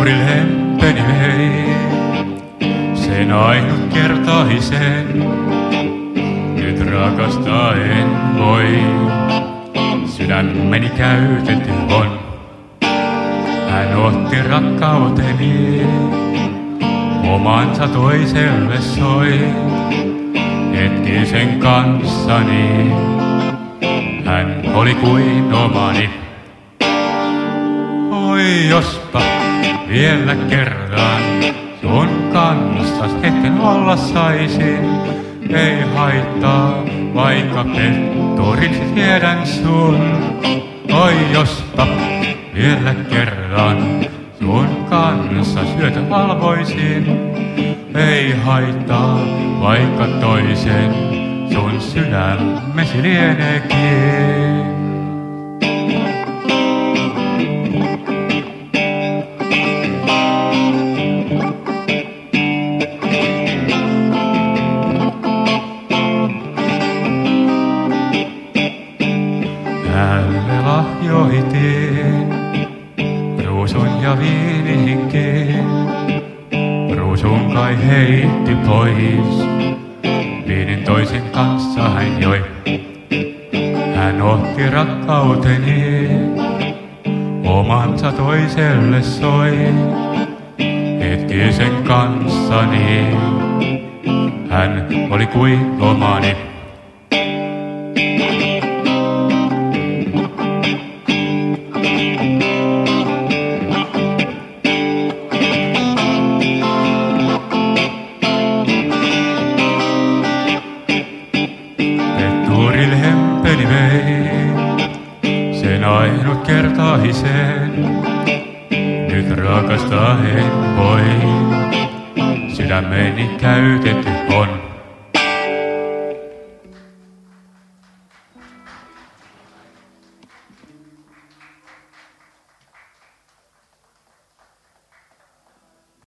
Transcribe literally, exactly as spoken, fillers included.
Peturi lempeni vei, sen ainutkertaisen. Nyt rakastaa en voi, sydämeni käytetty on. Hän otti rakkauteni, omansa toiselle soi. Hetki sen kanssani, hän oli kuin omani. Oi jospa vielä kerran sun kanssas hetken olla saisin. Ei haittaa, vaikka petturiksi tiedän sun. Oi jospa vielä kerran sun kanssa syötä valvoisin. Ei haittaa, vaikka toisen sun sydämesi lieneekin. Hänelle lahjoitin ruusun ja viinihinkin. Ruusun kai heitti pois, viinin toisen kanssa hän joi. Hän otti rakkauteni, omansa toiselle soi. Hetki sen kanssani, hän oli kuin omani. Peturi lempeni vei, sen ainutkertaisen. Nyt rakastaa en voi, sydämeni käytetty on.